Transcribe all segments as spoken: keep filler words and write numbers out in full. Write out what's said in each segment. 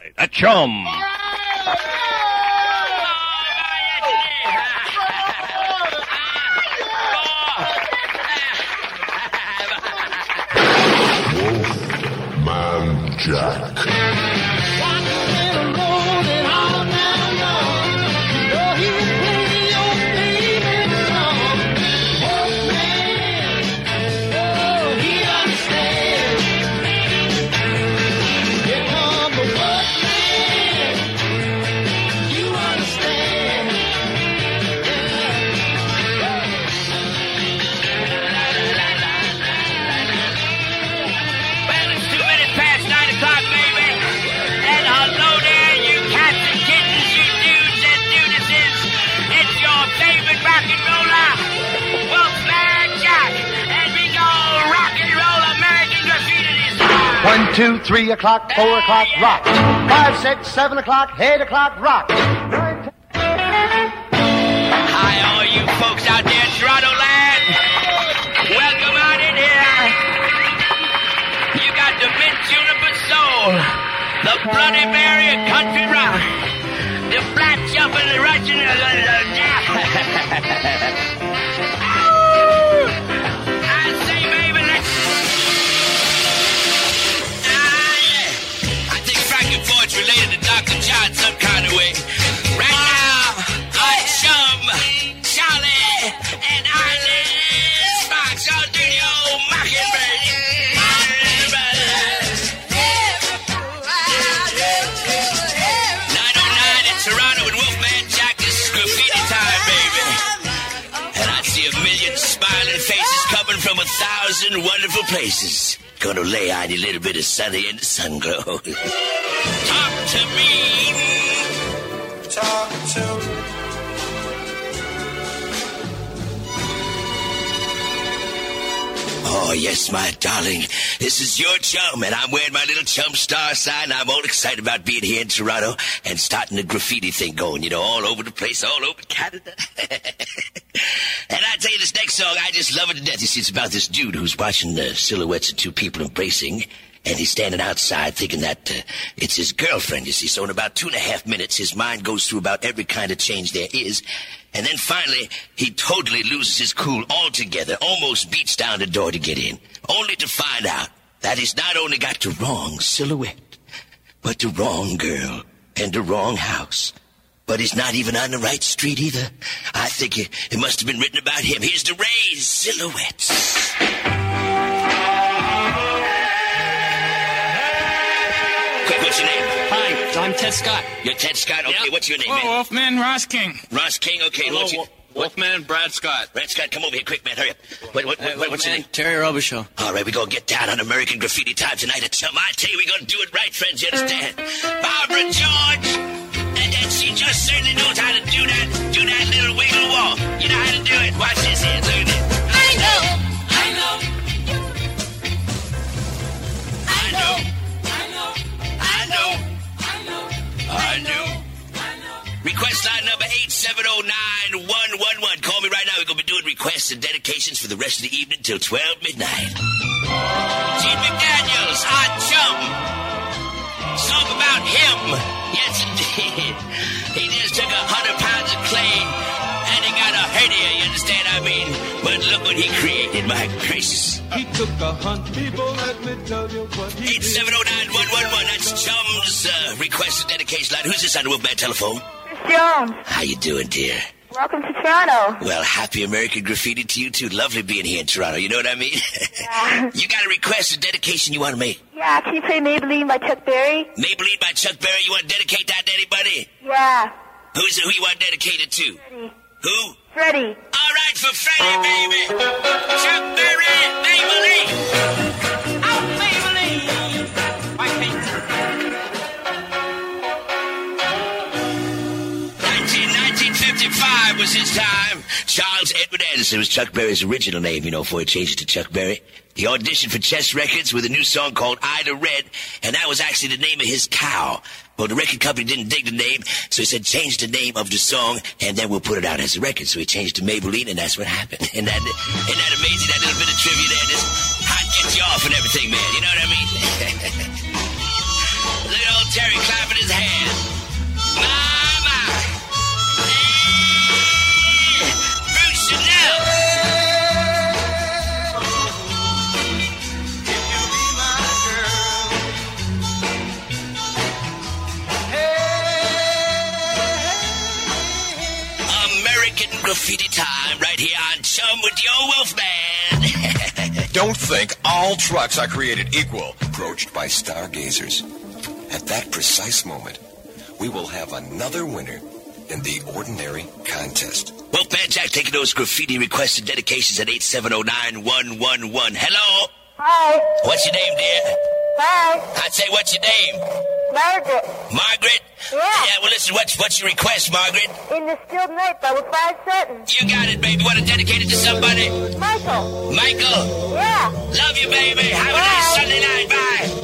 The Chum. Wolfman Jack. One, two, three o'clock, four o'clock, rock. Five, six, seven o'clock, eight o'clock, rock. Hi, all you folks out there in Toronto land. Welcome out in here. You got the mint juniper soul, the Bloody Mary of country rock, the flat jumper, the Russian. I say, baby, let's. It's related to Doctor John some kind of way. Right now, our chum, Charlie, and Arliss Fox all do the old Mockingbird. nine oh nine in Toronto with Wolfman Jack. This is graffiti time, baby. And I see a million smiling faces coming from a thousand wonderful places. Gonna lay on you a little bit of sunny in the sun glow. Talk to me. Talk to me. Oh, yes, my darling. This is your chum, and I'm wearing my little chum star sign. I'm all excited about being here in Toronto and starting the graffiti thing going, you know, all over the place, all over Canada. And I tell you, this next song, I just love it to death. You see, it's about this dude who's watching the silhouettes of two people embracing, and he's standing outside thinking that uh, it's his girlfriend, you see. So in about two and a half minutes, his mind goes through about every kind of change there is. And then finally, he totally loses his cool altogether, almost beats down the door to get in, only to find out that he's not only got the wrong silhouette, but the wrong girl and the wrong house. But he's not even on the right street either. I think it, it must have been written about him. Here's the Rays Silhouettes. Quick, what's your name? Hi, I'm Ted Scott. You're Ted Scott? Okay, yep. What's your name, Hello, man? Wolfman Ross King. Ross King, okay. Hello, What's your... Wolfman Brad Scott. Brad Scott, come over here quick, man. Hurry up. What, what, what, what, what's your name? Terry Robichaud. All right, we're going to get down on American Graffiti time tonight at Chum. I tell you, we're going to do it right, friends. You understand? Barbara George. And then she just certainly knows how to do that, do that little wiggle walk. You know how to do it. Watch this here. Look at this. I know. I know. I know. I know. I know. I know. I know. Request line number eight seven oh nine one one one. Call me right now. We're going to be doing requests and dedications for the rest of the evening till twelve midnight. Gene McDaniels, our chum. Song about him. Yes, indeed. He just took a hundred pounds of clay and he got a hernia, you understand? I mean, but look what he created, my gracious. He took a hunt, people, let me tell you what he eight seven oh nine one one one. That's Chum's uh, request and dedication line. Who's this on the Wolfman telephone? Jones. How you doing, dear? Welcome to Toronto. Well, happy American Graffiti to you, too. Lovely being here in Toronto. You know what I mean? Yeah. You got a request, a dedication you want to make? Yeah, can you play Maybelline by Chuck Berry? Maybelline by Chuck Berry. You want to dedicate that to anybody? Yeah. Who's it? Who you want to dedicate it to? Freddie. Who? Freddie. All right, for Freddie, baby. Chuck Berry, Maybelline. Oh, Maybelline. White paint. nineteen fifty-five was his time. Charles Edward Anderson was Chuck Berry's original name, you know, before he changed it to Chuck Berry. He auditioned for Chess Records with a new song called Ida Red, and that was actually the name of his cow. Well, the record company didn't dig the name, so he said, change the name of the song, and then we'll put it out as a record. So he changed to Maybelline, and that's what happened. And that, isn't that amazing, that little bit of trivia there? Just how it gets you off and everything, man. You know what I mean? Look at old Terry clapping his graffiti time right here on Chum with Yo Wolfman. Don't think all trucks are created equal. Approached by stargazers. At that precise moment, we will have another winner in the ordinary contest. Wolfman Jack taking those graffiti requests and dedications at eight seven zero nine one one one. Hello? Hi. What's your name, dear? Hi. I'd say, what's your name? Margaret. Margaret? Yeah. Yeah, well, listen, what's, what's your request, Margaret? In the Stilled Night by Five Seconds. You got it, baby. Want to dedicate it to somebody? Michael. Michael? Yeah. Love you, baby. Have a Bye. nice Sunday night. Bye.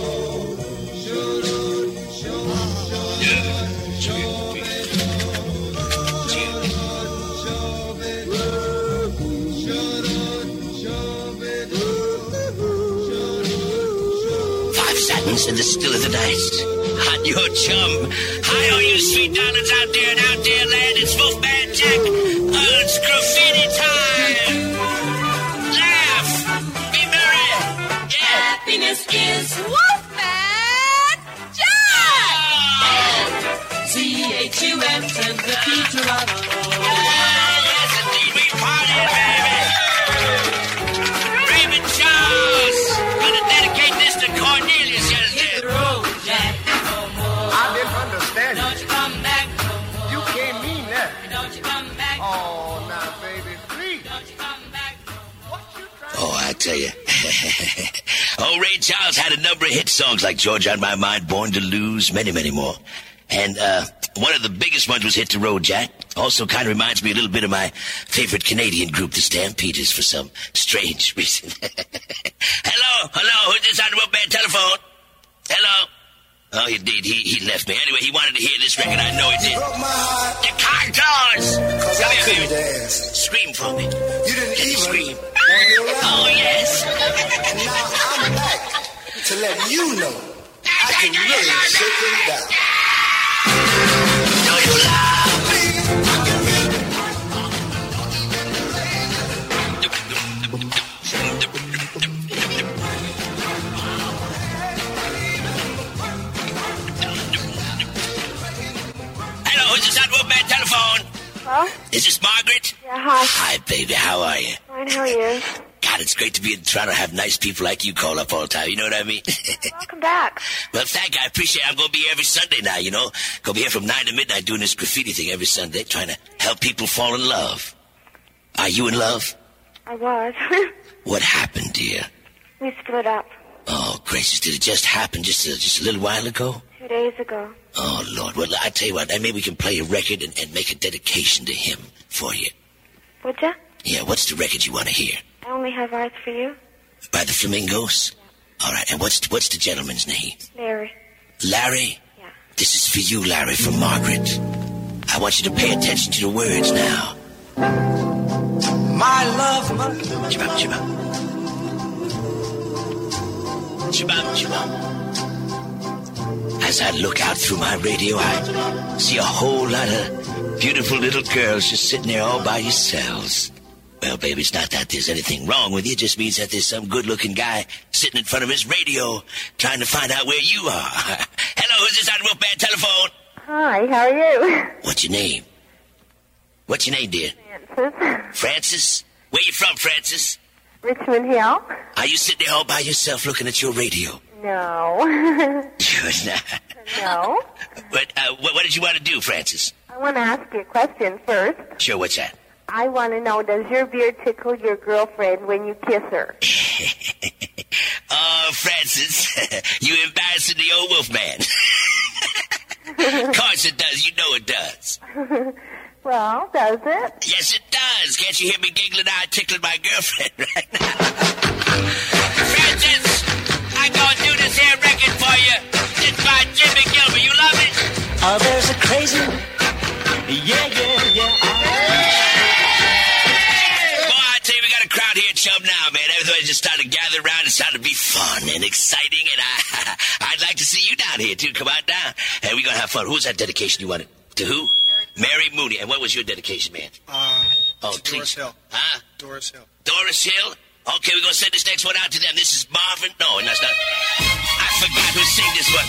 Five Satins in the still of the night. On your chum. Hi, all you sweet darlings out there and out there, land. It's Wolfman Jack. Oh, it's graffiti time. Laugh. Be merry. Yeah. Happiness is Wolfman Jack! C H U M and the P Toronto. Yes, indeed, we party, baby. Raymond Charles. Gonna dedicate this to Cornelius. Yes, Hit the road, Jack. I didn't understand Don't you come back no more. you. You can't mean that. Don't you come back. Oh, now, baby, please. Don't you come back no more. What you trying Oh, I tell you. Oh, Ray Charles had a number of hit songs like Georgia on My Mind, Born to Lose, many, many more. And uh, one of the biggest ones was Hit the Road, Jack. Also kind of reminds me a little bit of my favorite Canadian group, the Stampeders, for some strange reason. Hello, hello, who's this on the Wolfman telephone? Hello? Oh, he did. He, he left me. Anyway, he wanted to hear this record. I know he did. Broke my heart The Contours! cause Come I here, couldn't baby. dance. Scream for me. You didn't Let me even scream. want me around. Oh, yes. And now I'm back to let you know I can really shake them down. Do you love me? Hello, who's this on Wolfman telephone? Huh? Is this Margaret? Yeah, hi. Hi, baby. How are you? Fine, how are you? God, it's great to be in Toronto, have nice people like you call up all the time. You know what I mean? Welcome back. Well, thank you. I appreciate it. I'm going to be here every Sunday now, you know. Going to be here from nine to midnight doing this graffiti thing every Sunday, trying to help people fall in love. Are you in love? I was. What happened, dear? We split up Oh, gracious, did it just happen just a, just a little while ago? two days ago. Oh, Lord. Well, I tell you what, maybe we can play a record and, and make a dedication to him for you. Would ya? Yeah, what's the record you want to hear? I only have eyes for you. By the Flamingos? All right, and what's what's the gentleman's name? Larry. Larry? Yeah. This is for you, Larry, from Margaret. I want you to pay attention to the words now. My love, Chibam, chibam. Chibam, chibam. As I look out through my radio, I see a whole lot of beautiful little girls just sitting there all by yourselves. Well, baby, it's not that there's anything wrong with you. It just means that there's some good-looking guy sitting in front of his radio trying to find out where you are. Hello, who's this on the Wolfman telephone? Hi, how are you? What's your name? What's your name, dear? Francis. Francis? Where you from, Francis? Richmond Hill? Are you sitting there all by yourself looking at your radio? No. You're not. No. But uh, what, what did you want to do, Francis? I want to ask you a question first. Sure, what's that? I want to know, does your beard tickle your girlfriend when you kiss her? Oh, Francis, you embarrassing the old Wolfman. Of course it does. You know it does. Well, does it? Yes, it does. Can't you hear me giggling out, tickling my girlfriend right now? Francis, I'm going to do this here record for you. It's by Jimmy Gilbert. You love it? Oh, there's a crazy, yeah, yeah, yeah. Boy, I tell you, we got a crowd here at Chum now, man. Everybody just started to gather around. It's starting to be fun and exciting, and I, I'd like to see you down here, too. Come on down. Hey, we're going to have fun. Who's that dedication you wanted? To who? Mary Mooney. And what was your dedication, man? Uh, Oh, please. Doris Hill. Huh? Doris Hill. Doris Hill? Okay, we're going to send this next one out to them. This is Marvin. No, that's not. I forgot who sang this one.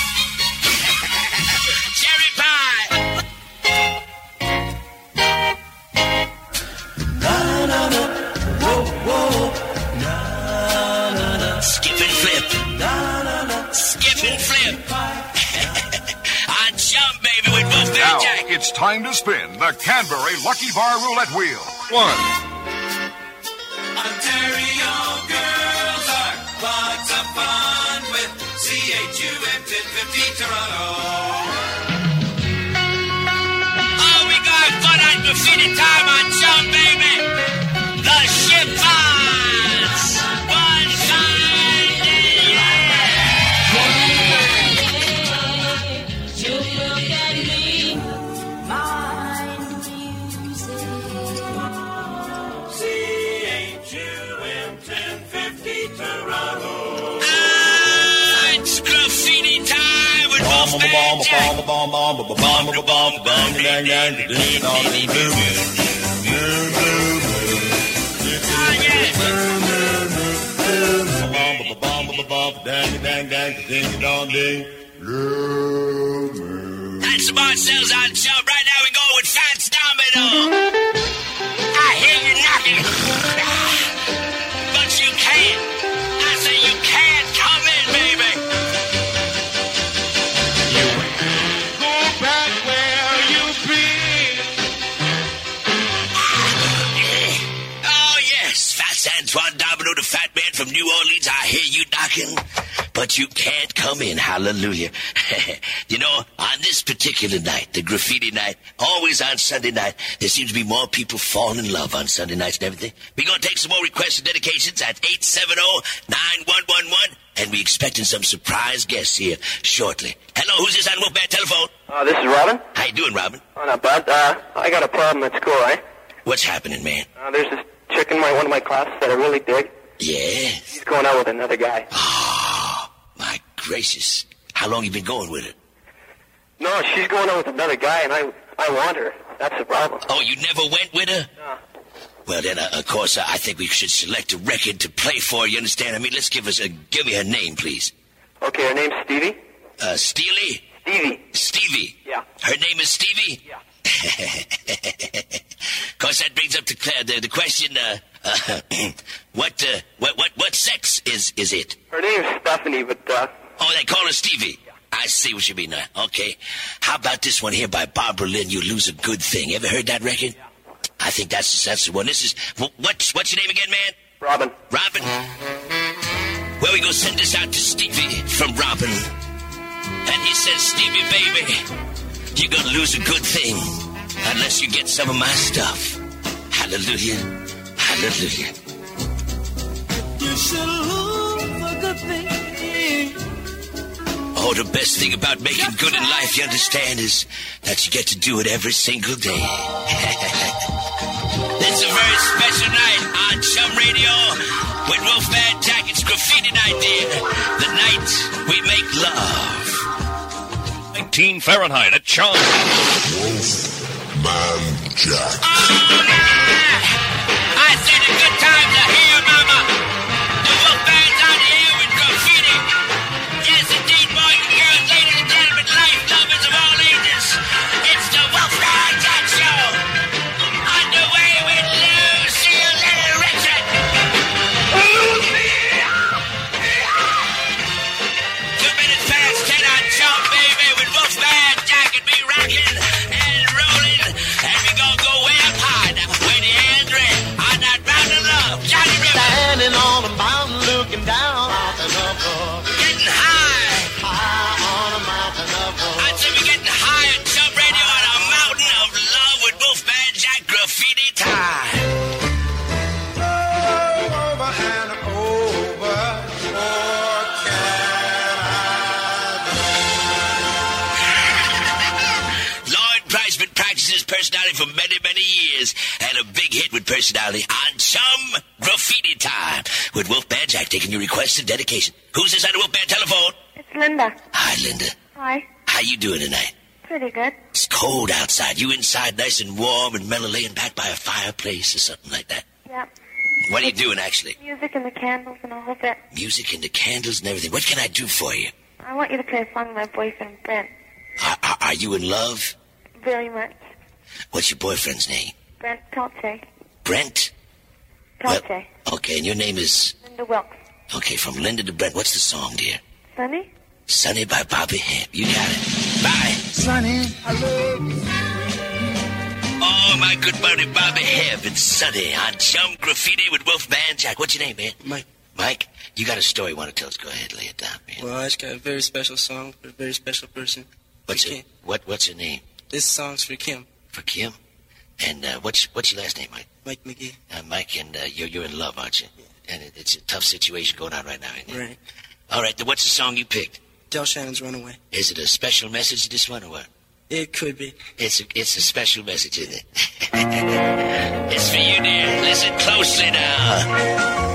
Uh, Cherry Pie. it's time to spin the Canberra Lucky Bar Roulette Wheel. One. Ontario girls are lots of fun with C H U M ten fifty Toronto. Oh, we got fun on graffiti time on Chum, baby. The Shippers. One side, yeah. You look at me, my music. C H U M ten fifty Toronto. Ah, it's graffiti time with Wolfman Jack. Bomb, bomb, bomb, bomb, bomb, bomb, bomb, That's the Marcel's on show. Right now we go with Fats Domino. I hear you knocking. But you can't. I say you can't come in, baby. Go back where you've been. Oh, yes. Fats Antoine Domino, the fat man from New Orleans. I hear you knocking. But you can't come in. Hallelujah. You know, on this particular night, the graffiti night, always on Sunday night, there seems to be more people falling in love on Sunday nights and everything. We're going to take some more requests and dedications at eight seven zero, nine one one one, and we're expecting some surprise guests here shortly. Hello, who's this on Wolfman telephone? Uh, this is Robin. How you doing, Robin? Oh, not bad. Uh, I got a problem at school, eh? What's happening, man? Uh, there's this chick in my one of my classes that I really dig. Yeah? She's going out with another guy. Oh, my gracious. How long you been going with her? No, she's going out with another guy, and I I want her. That's the problem. Oh, you never went with her? No. Well, then, uh, of course, uh, I think we should select a record to play for, you understand? I mean, let's give us a... Give me her name, please. Okay, her name's Stevie. Uh, Steely? Stevie. Stevie? Yeah. Her name is Stevie? Yeah. Of course, that brings up the the, the question, uh, uh, what, uh, what, what, what sex is, is it? Her name's Stephanie, but, uh... Oh, they call her Stevie? Yeah. I see what you mean now. Okay. How about this one here by Barbara Lynn, You Lose a Good Thing? Ever heard that record? Yeah. I think that's, that's the one. This is... What's, what's your name again, man? Robin. Robin? Well, we gonna send this out to Stevie from Robin. And he says, Stevie, baby, you're gonna lose a good thing unless you get some of my stuff. Hallelujah. Hallelujah. You should lose a good thing. Oh, the best thing about making good in life, you understand, is that you get to do it every single day. It's a very special night on Chum Radio with Wolfman Jack. It's graffiti night, dear. The night we make love. nineteen Fahrenheit at Chum. Wolfman Jack. Oh, nah! I said the good times are here, mama. The Wolfman's out here with graffiti. Yes, indeed, boys and girls, ladies and gentlemen, life lovers of all ages. It's the Wolfman Jack Show. Underway with Lucille Little Richard. Two minutes past ten on Chum, baby, with Wolfman Jack and me rocking and rolling. And we gonna go way up high now, where the Andre on that mountain of love. Johnny River. Standing on a mountain looking down. Mountain of love. Getting high. High on a mountain of love. I'd say we're getting high at Chum Radio on a mountain of love with Wolfman Jack graffiti time. Over and over. What can I do? Lloyd Priceman practices personality for many, many years. And a big hit with personality on Chum Graffiti Time with Wolfman Jack taking your requests and dedication. Who's this on the Wolfman telephone? It's Linda. Hi, Linda. Hi. How you doing tonight? Pretty good. It's cold outside. You inside nice and warm and mellow laying back by a fireplace or something like that? Yeah. What are you doing, actually? Music and the candles and a whole bit. Music and the candles and everything. What can I do for you? I want you to play a song with my boyfriend, Brent. Are, are, are you in love? Very much. What's your boyfriend's name? Brent Pelche. Brent? Pelche. Well, okay, and your name is... Linda Wilkes. Okay, from Linda to Brent. What's the song, dear? Sunny? Sunny by Bobby Hemp. You got it. Bye. Sunny, I love you. Oh, my good buddy Bobby Hebb and Sonny on Chum Graffiti with Wolfman Jack. What's your name, man? Mike. Mike, you got a story you want to tell us. Go ahead, lay it down, man. Well, I just got a very special song for a very special person. What's it? What, what's your name? This song's for Kim. For Kim? And uh, what's what's your last name, Mike? Mike McGee. Uh, Mike, and uh, you're, you're in love, aren't you? Yeah. And it, it's a tough situation going on right now, isn't it? Right. All right, then what's the song you picked? Del Shannon's Runaway. Is it a special message, this one, or what? It could be. It's a, it's a special message, isn't it? It's for you, dear. Listen closely now.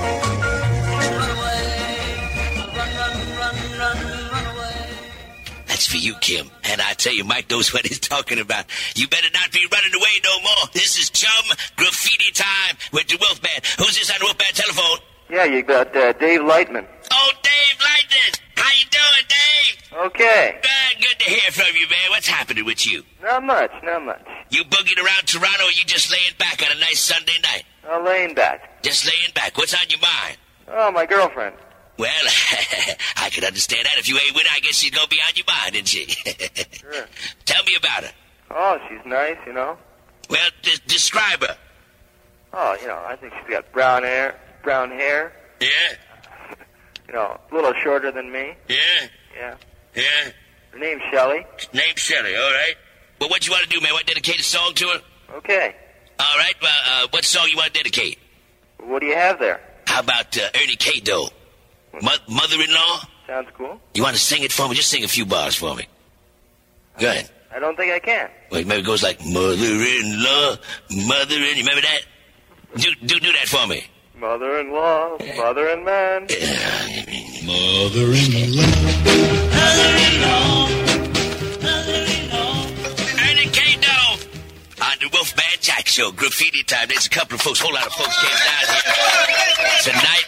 That's for you, Kim. And I tell you, Mike knows what he's talking about. You better not be running away no more. This is Chum Graffiti time with the Wolfman. Who's this on the Wolfman telephone? Yeah, you got uh, Dave Lightman. Oh, Dave Lightman. How you doing, Dave? Okay. Uh, good to hear from you, man. What's happening with you? Not much, not much. You boogieing around Toronto, or you just laying back on a nice Sunday night? I'm laying back. Just laying back. What's on your mind? Oh, my girlfriend. Well, I can understand that. If you ain't with her, I guess she's going to be on your mind, isn't she? Sure. Tell me about her. Oh, she's nice, you know. Well, d- describe her. Oh, you know, I think she's got brown hair. Brown hair. Yeah? You know, a little shorter than me. Yeah? Yeah. Yeah? Her name's Shelley. Name's Shelley, all right. Well, what you want to do, man? Want to dedicate a song to her? Okay. All right. Well, uh, what song you want to dedicate? What do you have there? How about uh, Ernie K-Do? Mo- Mother-in-law? Sounds cool. You want to sing it for me? Just sing a few bars for me. Go ahead. I don't think I can. Well, maybe it goes like, mother-in-law, mother-in... You remember that? Do, do, do that for me. Mother-in-law, mother-in-man. Mother-in-law. Mother-in-law. Mother-in-law. Ernie K-Do on the Wolfman Jack Show. Graffiti time. There's a couple of folks, whole lot of folks came down here tonight.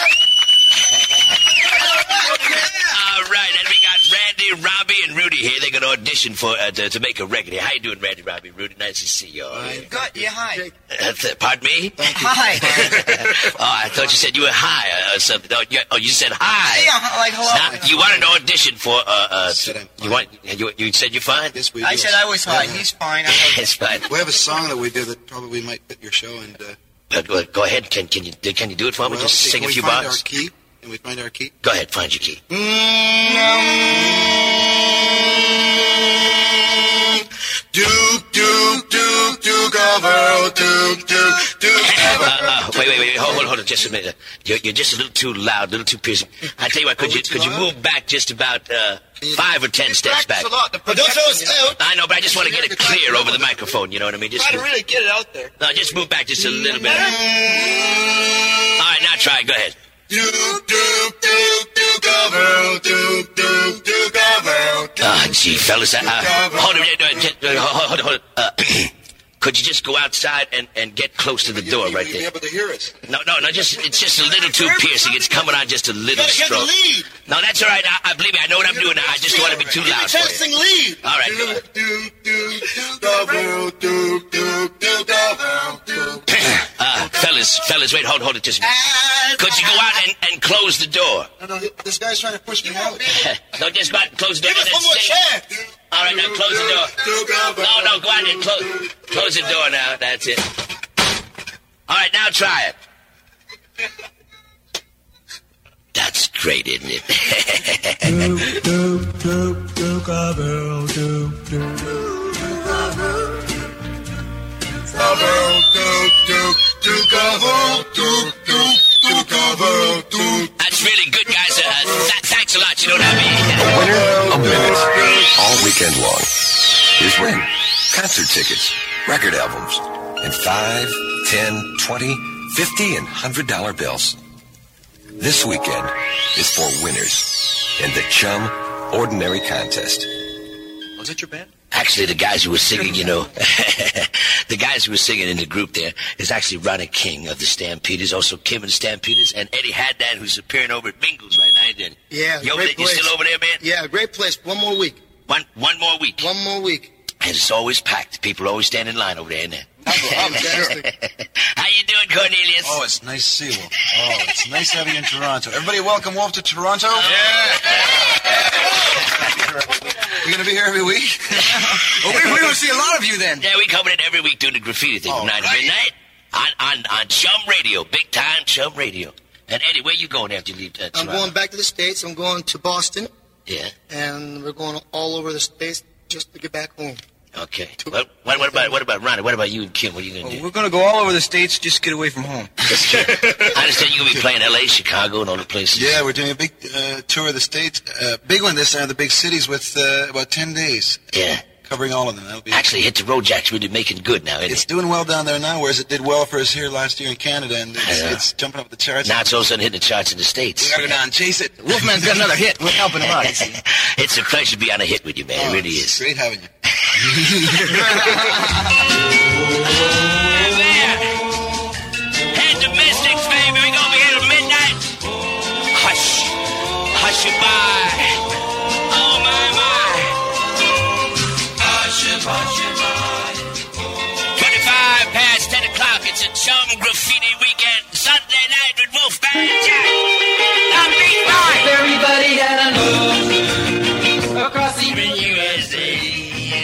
All right, and we got Randy, Robbie, and Rudy here. They're going to audition for uh, to, to make a record here. How you doing, Randy, Robbie, Rudy? Nice to see you all. Good. Yeah, hi. Uh, th- pardon me? Hi. Oh, I thought you said you were high or something. Oh, you, oh, you said hi. Yeah, like hello. Now, you wanted to audition for, uh, uh, you want, you, you said you're fine? Yes, we I do. said I was fine. He's fine. It's fine. We have a song that we do that probably might fit your show, and uh, Uh, go, go ahead. Can can you can you do it for me? well, Just sing can a we few find bars. our key? Can we find our key? Go ahead, find your key. Duke, Duke, Duke, Duke of Earl, Duke, Duke, Duke of Uh, uh, wait, wait, wait, hold, hold, hold on, just a minute. You're, you're just a little too loud, a little too piercing. I tell you what, could you could you move back just about uh, five or ten steps back? A lot. The but don't throw us out. I know, but I just want to get it clear over the microphone. You know what I mean? Just Try to move, really get it out there. no, just move back just a little bit. All right, now try. Go ahead. Duke, Duke, Duke, Duke of Earl, Duke, Duke, Duke of Earl. Ah, oh, gee, fellas, uh, uh, hold on, uh, just, uh, hold on, hold on. Uh, could you just go outside and, and get close to the door right You'll there? be able to hear us. No, no, no, just it's just a little too piercing. It's coming on just a little You gotta get the stroke. lead. No, that's all right. I, I believe me. I know what I'm doing now. I just don't want to be too loud for you. Testing lead. All right, go. Duke, Duke, Duke, Duke of Earl, Duke, Duke, Duke of Earl, Duke. Uh, fellas, fellas, wait, hold, hold it just a minute. Could you go out and, and close the door? No, no, this guy's trying to push me out. No, just go out and close the door. Give us and one more stay. chance. All right, now close the door. No, no, go out and close, close the door now. That's it. All right, now try it. That's great, isn't it? Duke, Duke, Duke, Duke of Earl, Duke, Duke, Duke of Earl. Of Earl, Duke, Duke, Duke of Earl, Duke, Duke, Duke of Earl, Duke. That's really good, guys. Uh, th- thanks a lot. You know what I mean? Winner of minutes all weekend long. Here's when concert tickets, record albums, and five, ten, twenty, fifty, and hundred dollar bills. This weekend is for winners in the Chum Ordinary Contest. Was that your band? Actually, the guys who were singing, you know, the guys who were singing in the group there is actually Ronnie King of the Stampeders, also Kim and the Stampeders, and Eddie Haddad, who's appearing over at Mingles right now. Then Yeah, you, over great there, you place. still over there, man? Yeah, great place. One more week. One, one more week. One more week. And it's always packed. People always stand in line over there, isn't there? Fantastic. How you doing, Cornelius? Oh, it's nice to see you, Wolf. Oh, it's nice having you in Toronto. Everybody welcome Wolf to Toronto? Yeah. You're going to be here every week? Well, we- we're gonna see a lot of you then. Yeah, we coming in every week doing the graffiti thing Oh, from nine to right. midnight on, on, on Chum Radio, big time Chum Radio. And Eddie, where you going after you leave uh, I'm Toronto? going back to the States. I'm going to Boston, Yeah, and we're going all over the States just to get back home. okay. What, what, what about what about Ronnie? What about you and Kim? What are you going to Well, do? we're gonna go all over the states, just get away from home. I understand you're going to be playing L A, Chicago, and all the places. Yeah, we're doing a big uh, tour of the States. Uh, big one this time, the big cities with uh, about ten days. Yeah. Covering all of them. That'll be. Actually, Hit the Road Jack's really making good now, isn't It's it? doing well down there now, whereas it did well for us here last year in Canada, and it's, Yeah. it's jumping up the charts. Now it's all of a sudden hitting the charts in the States. We gotta go down and chase it. Wolfman's got another hit. We're helping him out, you see. It's a pleasure to be on a hit with you, man. Oh, It really it's is. great having you. Hey, domestics, baby, we gonna be here till midnight. Hush, hush your bye. Oh my my. Hush your, hush your bye. Twenty-five past ten o'clock. It's a Chum Graffiti weekend. Sunday night with Wolfman Jack. Now beat mine. Everybody that I know across even U S A.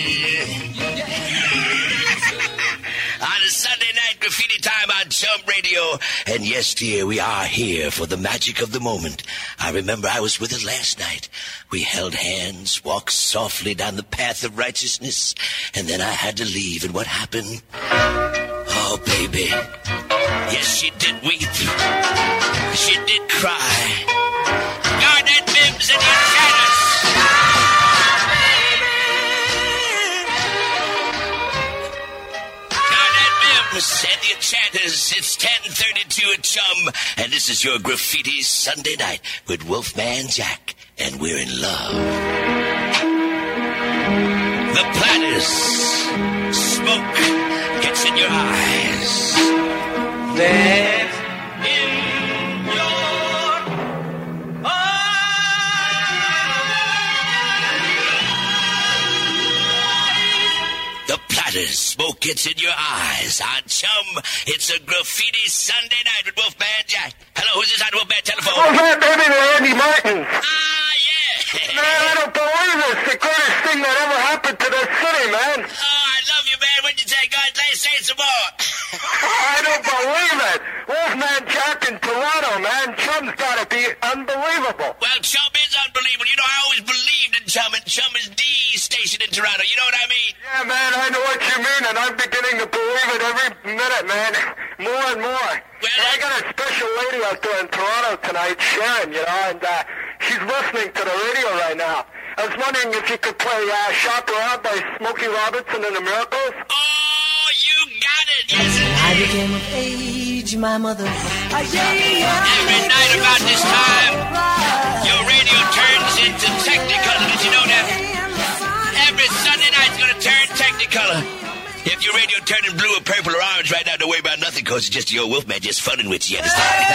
On a Sunday night graffiti time on Chum Radio. And yes, dear, we are here for the magic of the moment. I remember I was with her last night. We held hands, walked softly down the path of righteousness, and then I had to leave. And what happened? Oh, baby. Yes, she did weep. She did cry. Garnet Mims and your shadows. And the enchanters, it's ten thirty-two at Chum, and this is your graffiti Sunday night with Wolfman Jack, and we're in love. The platters, smoke gets in your eyes. Then in your eyes. The platters, smoke gets in your eyes. On Chum, it's a graffiti Sunday night with Wolfman Jack. Hello, who's this on the Wolfman telephone? Wolfman, baby, to Andy Martin. Ah, yeah. Man, I don't believe this. The greatest thing that ever happened to this city, man. Oh, I love you, man. What'd you say? God, let's say some more. I don't believe it. Wolfman Jack in Toronto, man. Chum's gotta be unbelievable. Well, Chum is unbelievable. You know, I always believed in Chum, and Chum is the station in Toronto. You know what I mean? Yeah, man, I know what you mean, and I'm beginning to believe it every minute, man. More and more. Well, I got a special lady out there in Toronto tonight, Sharon, you know, and uh, she's listening to the radio right now. I was wondering if you could play uh, Shop Around by Smokey Robinson and the Miracles. Oh, you got it. Yes, I became of age, my mother. every night about this time, your radio turns into Technicolor. Did you know that? Every Sunday night's gonna turn Technicolor. If your radio turning blue or purple or orange right now, don't worry about nothing, cause it's just your Wolfman just funning with you, understand?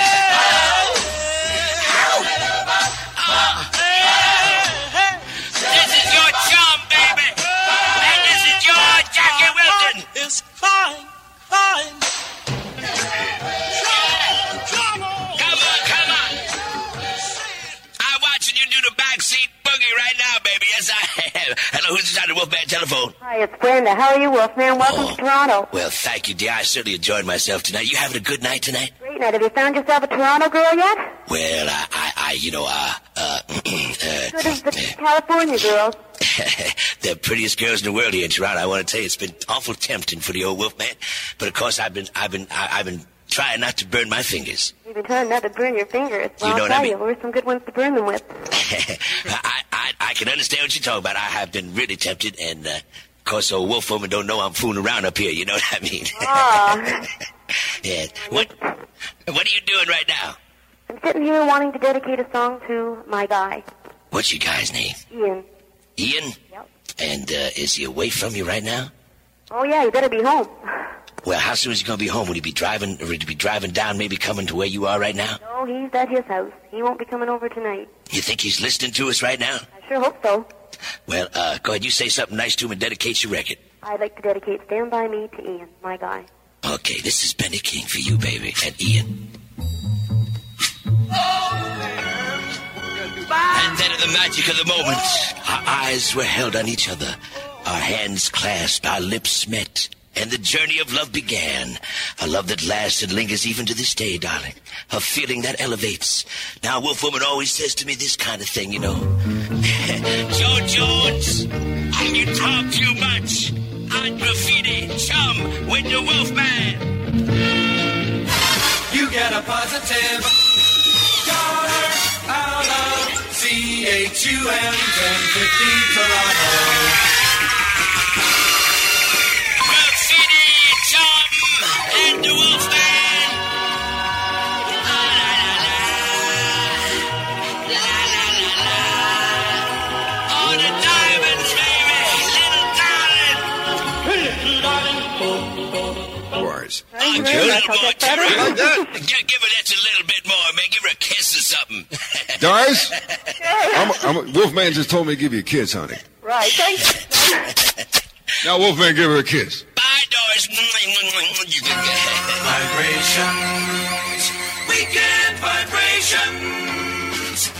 This is your Chum, baby. And this is your Jackie Wilson. It's fine, fine. Come on, come on. I'm watching you do the backseat boogie right now, baby. Yes, I am. Hello, who's this on the Wolfman telephone? Hi, it's Brenda. How are you, Wolfman? Welcome Oh. to Toronto. Well, thank you, dear. I certainly enjoyed myself tonight. You having a good night tonight? Great night. Have you found yourself a Toronto girl yet? Well, I, I, I you know, uh, uh, Good as the California girls. the prettiest girls in the world here in Toronto. I want to tell you, it's been awful tempting for the old Wolfman. But of course, I've been, I've been, I, I've been trying not to burn my fingers. You've been trying not to burn your fingers. Well, You know I'll what I tell mean? you, where's some good ones to burn them with? I, I, I can understand what you're talking about. I have been really tempted, and uh, of course, old wolf woman don't know I'm fooling around up here. You know what I mean? Aw. Yeah. What What are you doing right now? I'm sitting here wanting to dedicate a song to my guy, What's your guy's name? Ian. Ian? Yep. And uh, is he away from you right now? Oh, yeah, you better be home. Well, how soon is he going to be home? Would he be driving, or would he be driving down, maybe coming to where you are right now? No, he's at his house. He won't be coming over tonight. You think he's listening to us right now? I sure hope so. Well, uh, go ahead, you say something nice to him and dedicate your record. I'd like to dedicate Stand By Me to Ian, my guy. Okay, this is Benny King for you, baby, and Ian. Bye. And then in the magic of the moment, our eyes were held on each other, our hands clasped, our lips met, and the journey of love began. A love that lasts and lingers even to this day, darling. A feeling that elevates. Now, Wolf Woman always says to me this kind of thing, you know. Joe Jones, you talk too much. On graffiti, chum with the Wolfman. You get a positive dollar out of C H U M ten fifty Toronto. Graffiti, chum, and the Wolfman. La la la la, la la la la. All the diamonds, baby, little darling. Wars. Thank you very much. I'll get better. Like that? Give, give her that a little bit more, man. Give her a kiss or something. Doris? I'm, I'm, Wolfman just told me to give you a kiss, honey. Right. Thanks. Now, Wolfman, give her a kiss. Bye, Doris. Vibrations. Weekend vibrations.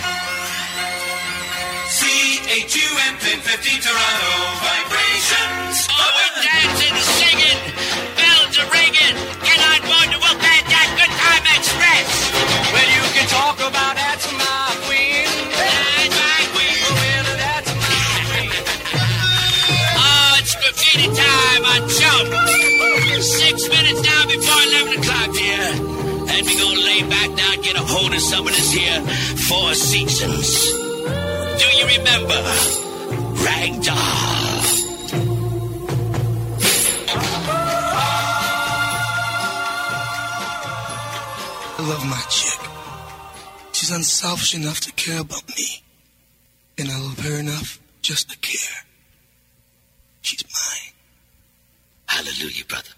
C H U M ten fifty Toronto vibrations. Oh, we're dancing, singing, bells are ringing. Get on board the Wolfman Jack Good Time Express. Well, you can talk about that's my queen. That's my queen. Well, that's my queen. Oh, it's graffiti time on Chum. Six minutes now before eleven o'clock here. And we're going to lay back now and get a hold of some of this here Four Seasons. Do you remember Ragdoll? I love my chick. She's unselfish enough to care about me. And I love her enough just to care. She's mine. Hallelujah, brother.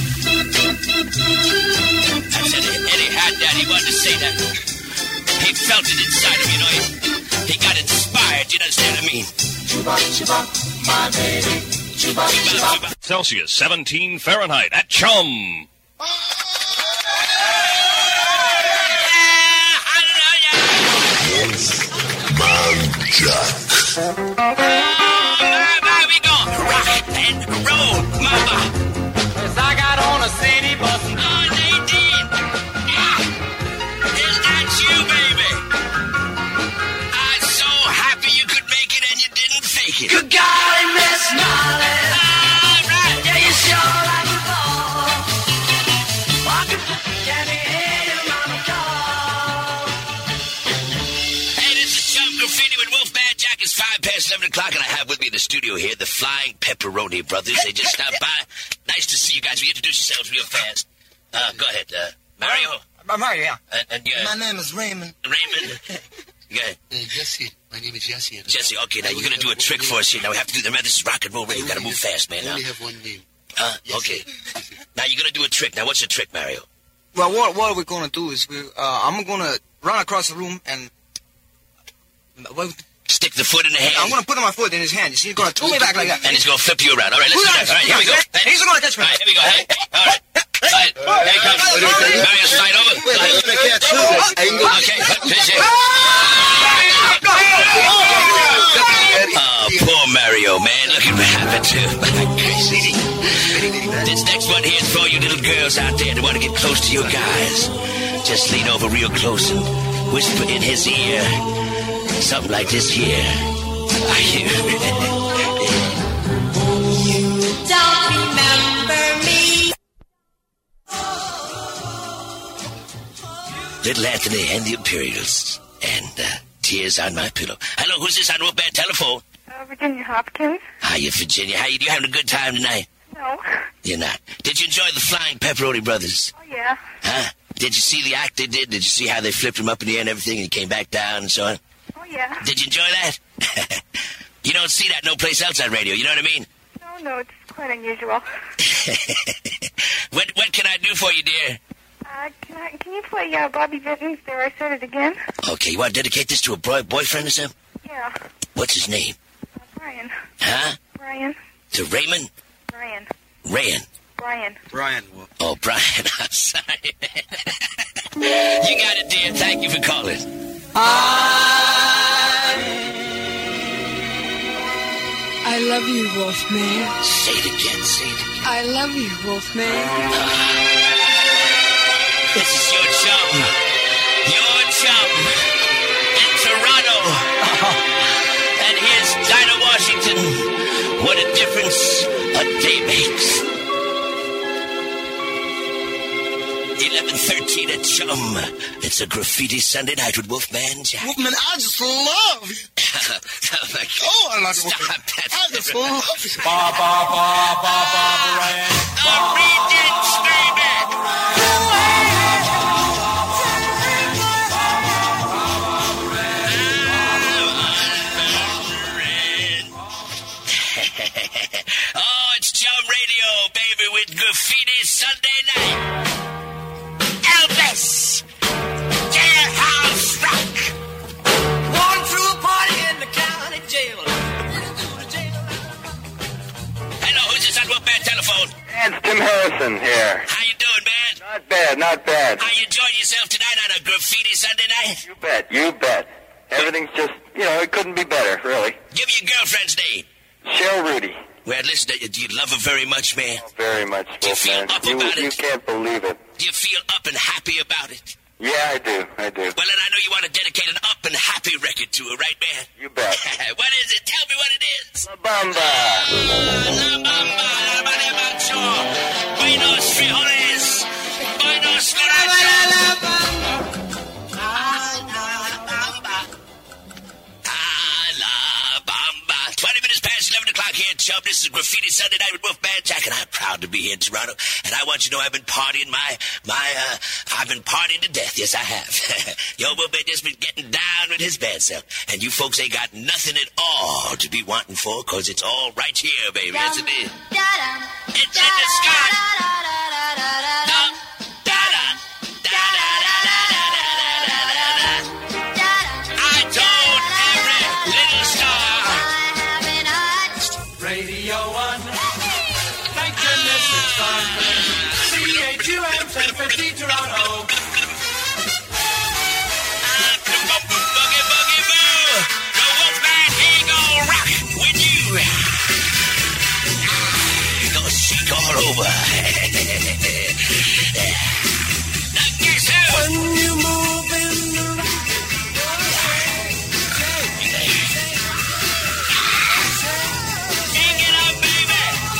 I said Eddie had that. He wanted to say that. He felt it inside him, you know. He, he got inspired. You understand what I mean? Chuba, chuba, my baby. Chuba, chuba. Celsius seventeen Fahrenheit at Chum. Man Jack. There we go. Rock and roll, mama. Yes, I got on a city bus. Oh, Nadine. Ah, is that you, baby? I'm so happy you could make it and you didn't fake it. Good golly, Miss Molly. All right. Yeah, you sure like a ball. Walking, can you hear your mama call? Hey, this is Chum Graffiti with Wolfman Jack. It's five past eleven o'clock, and I have with me in the studio here the Flying Pepperoni Brothers. They just stopped by. Nice to see you guys. Will you introduce yourselves real fast? Uh, go ahead, uh, Mario. I'm Mario, yeah. And, and uh, My name is Raymond. Raymond. Go ahead. Uh, Jesse. My name is Jesse. Jesse, okay, now you're going to do a trick for us here. Now we have to do the, this is rock and roll radio. You've got to move fast, man. I Now. only have one name. Uh, okay. Now you're going to do a trick. Now, what's the trick, Mario? Well, what, what we're going to do is we, uh, I'm going to run across the room and... Well, Stick the foot in the hand. I'm going to put my foot in his hand. He's going to pull me back like that. And he's going to flip you around. All right, let's do that. All right, here we go. He's going to catch me. All right, here we go. Hey, all right. All right. Here he comes. Mario, slide over. Wait, I can't shoot it. I can go. Okay, finish it. Oh, poor Mario, man. Look at what happened to him. Crazy. This next one here is for you little girls out there that want to get close to your guys. Just lean over real close and whisper in his ear something like this here. Are you? Don't remember me. Little Anthony and the Imperials. And uh, Tears on My Pillow. Hello, who's this on the Wolfman telephone? Uh, Virginia Hopkins. Hiya, Virginia. How you, you having a good time tonight? No. You're not. Did you enjoy the Flying Pepperoni Brothers? Oh, yeah. Huh? Did you see the act they did? Did you see how they flipped him up in the air and everything and he came back down and so on? Oh, yeah. Did you enjoy that? You don't see that no place else on radio, you know what I mean? No, no, it's quite unusual. what what can I do for you, dear? Uh, can, I, can you play uh, Bobby Vinton's There I Said It Again? Okay, you want to dedicate this to a boy, boyfriend or something? Yeah. What's his name? Uh, Brian. Huh? Brian. To Raymond? Brian. Rayan. Brian. Brian. Oh, Brian, I'm sorry. You got it, dear. Thank you for calling. I I love you, Wolfman. Say it again, say it again. I love you, Wolfman. This is your chum. Your chum. In Toronto. And here's Dinah Washington. What a difference a day makes. eleven thirteen at Chum. It's a graffiti Sunday night with Wolfman Jack. Wolfman, I just love you. Oh, I love you. Stop that. I just love you. Ba, ba, ba, ba, ba, ba, The Regents, baby. Oh, it's Chum Radio, baby, with graffiti Sunday night. Elvis, Jailhouse Rock. Walking through a party in the county jail. Hello, who's this on Wolfman telephone? It's Tim Harrison here. How you doing, man? Not bad, not bad. How you enjoying yourself tonight on a graffiti Sunday night? You bet, you bet. Everything's just, you know, it couldn't be better, really. Give me your girlfriend's name. Cheryl Rudy. Well, listen, do you love her very much, man? Oh, very much, Do you feel Wolfman. up You, about you it? can't believe it. Do you feel up and happy about it? Yeah, I do, I do. Well, then I know you want to dedicate an up and happy record to her, right, man? You bet. What is it? Tell me what it is. La Bamba. La Bamba, la Macho. Buenos frijoles. Buenos twenty minutes past eleven o'clock here at Chum. This is Graffiti Sunday Night with Wolfman Jack, and I'm proud to be here in Toronto. And I want you to know I've been partying my, my, uh, I've been partying to death. Yes, I have. Yo, Wolfman just been getting down with his band self. And you folks ain't got nothing at all to be wanting for, because it's all right here, baby. Yes, it is. It's in the sky. I told every little star. Radio one. Thank goodness it's fun. C H U M ten fifty Toronto. Boogie, boogie, boo. The Wolfman, he gon' rock with you. Gonna shake all over. Now guess who? When you move in the Shake it up, baby.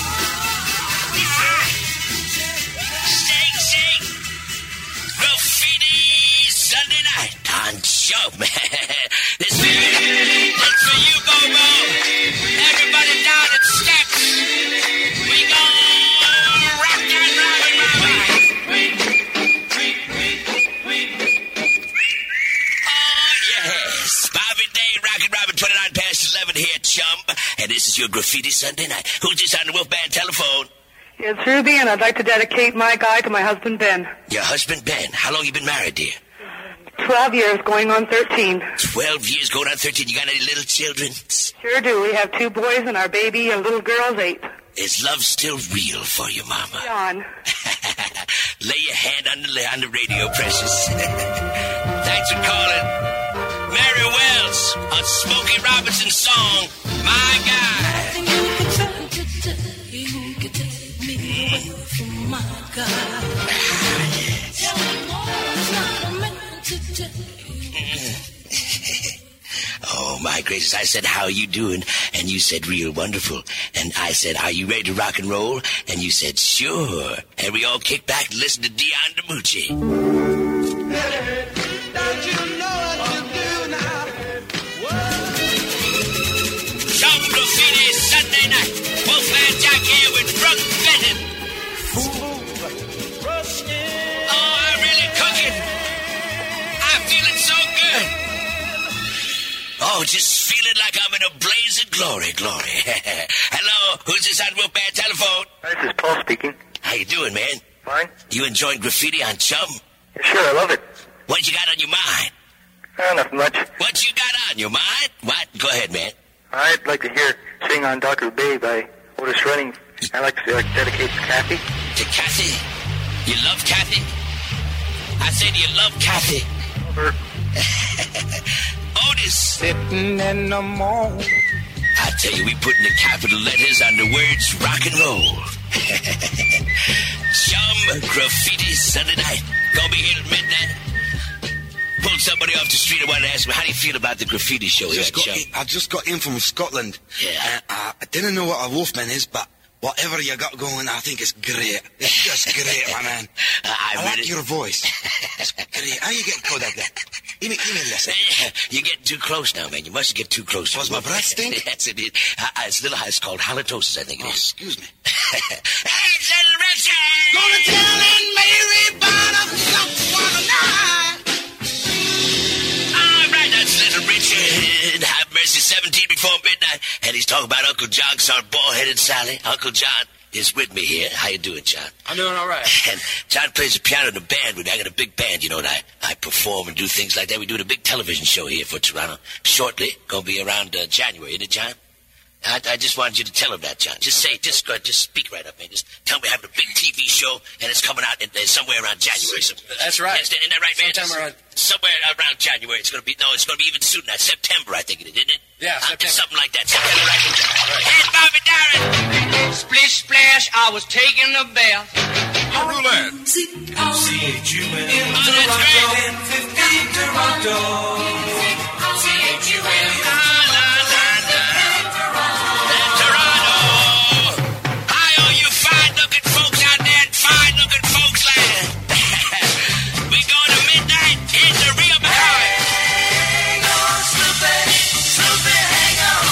Shake, shake. Graffiti Sunday night on Chum. This is it's for you, Bobo. Everybody down at Steps. We gon' rock and roll, mama. Oh, yes. Bobby Day, Rockin' Robin, twenty-nine past eleven here at Chum. And this is your Graffiti Sunday night. Who's this on the Wolfman telephone? It's Ruby, and I'd like to dedicate my guy to my husband, Ben. Your husband, Ben. How long you been married, dear? Twelve years, going on thirteen. Twelve years, going on thirteen. You got any little children? Sure do. We have two boys, and our baby, a little girl's eight. Is love still real for you, Mama? John. Lay your hand on the, on the radio, precious. Thanks for calling. Mary Wells on Smokey Robinson's song, My Guy. Oh, my gracious. I said, how are you doing? And you said, real wonderful. And I said, are you ready to rock and roll? And you said, sure. And we all kicked back and listened to Dion DiMucci. Chum Graffiti Sunday night. Wolfman Jack here with Brooke Benton. Oh, I'm really cooking. I'm feeling so good. Oh, just feeling like I'm in a blaze of glory, glory. Hello, who's this on Wolfman telephone? This is Paul speaking. How you doing, man? Fine. You enjoying graffiti on Chum? Yeah, sure, I love it. What you got on your mind? Uh, nothing much. What you got on your mind? What? Go ahead, man. I'd like to hear Sing on Doctor Bay by Otis Redding. I'd like to uh, dedicate to Kathy. To Kathy? You love Kathy? I said you love Kathy. Her. Otis. Sitting in the morning. I I tell you, we putting the capital letters on the words rock and roll. Chum Graffiti Sunday night. Gonna be here at midnight. Pulled somebody off the street and wanted to ask me, how do you feel about the graffiti show here Just at got Chum? in, I just got in from Scotland. Yeah. Uh, uh, I didn't know what a Wolfman is, but whatever you got going, I think it's great. It's just great, my man. Uh, I, I like really- your voice. It's great. How you getting called like that? Give me, give me a listen. You're getting too close now, man. You mustn't get too close. Was my breath stink? That's it. Uh, it's a little high. It's called halitosis, I think it Oh, is. excuse me. Hey, little Richard! Gonna tell Aunt Mary about a someone tonight. All right, that's little Richard. Have mercy, seventeen before midnight. And he's talking about Uncle John's son, bald-headed Sally. Uncle John is with me here. How you doing, John? I'm doing all right. And John plays the piano in the band with me. I got a big band, you know, and I, I perform and do things like that. We're doing a big television show here for Toronto shortly. Gonna be around uh, January, isn't it, John? I, I just wanted you to tell him that, John. Just say, just go, just speak right up, man. Just tell me I have a big T V show, and it's coming out in, uh, somewhere around January. So, That's right. Isn't, isn't that right, man? Sometime around- Somewhere around January. It's gonna be, no, it's gonna be even sooner than that. September, I think it is, isn't it? Yeah, Uh, September. Something like that. September, right? Hey, Bobby Darren! Splish splash, I was taking a bath. Roulette. C H U M Toronto, ten fifty Toronto. C H U M Toronto! Hi, all you fine-looking folks out there in fine-looking folks land. We go to midnight in the Rio Bahia. Hang on, Snoopy, Snoopy, hang on.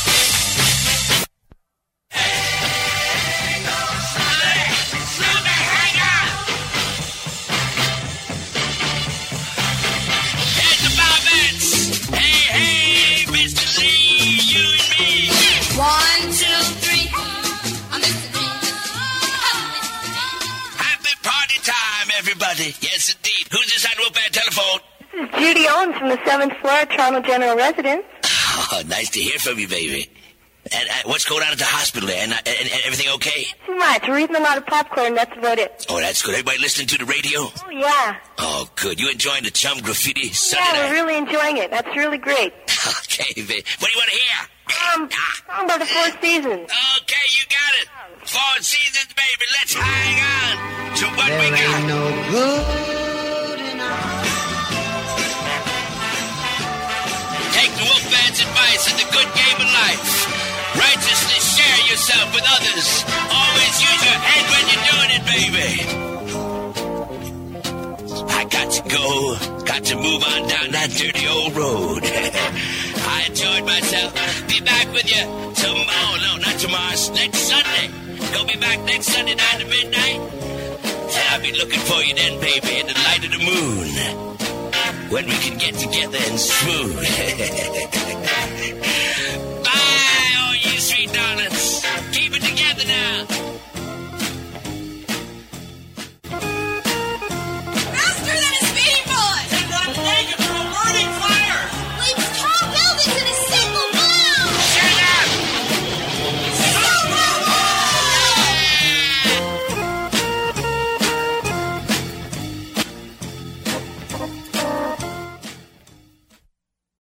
Hang on, Snoopy, Snoopy, hang on. Here's the Bobbins. Hey, hey, Mister Lee, you and me. One, two, three. I'm Mister Three. Happy party time, everybody. Yes, indeed. Who's this on Wolfman telephone? This is Judy Owens from the seventh floor, Toronto General Residence. Oh, nice to hear from you, baby. And uh, what's going on at the hospital there? And, uh, and, and everything okay? Too much. We're eating a lot of popcorn. That's about it. Oh, that's good. Everybody listening to the radio? Oh, yeah. Oh, good. You enjoying the Chum Graffiti Sunday Yeah, night? we're really enjoying it. That's really great. Okay, baby. What do you want to hear? Um, how about the Four Seasons? Okay, you got it. Four seasons, baby. Let's hang on to what we There got. ain't no good enough. Take the Wolfman's advice in the good game of life. Righteously share yourself with others. Always use your head when you're doing it, baby. I got to go. Got to move on down that dirty old road. I enjoyed myself. Be back with you tomorrow. No, not tomorrow. Next Sunday. Go be back next Sunday night at midnight. And I'll be looking for you then, baby, in the light of the moon. When we can get together and swoon.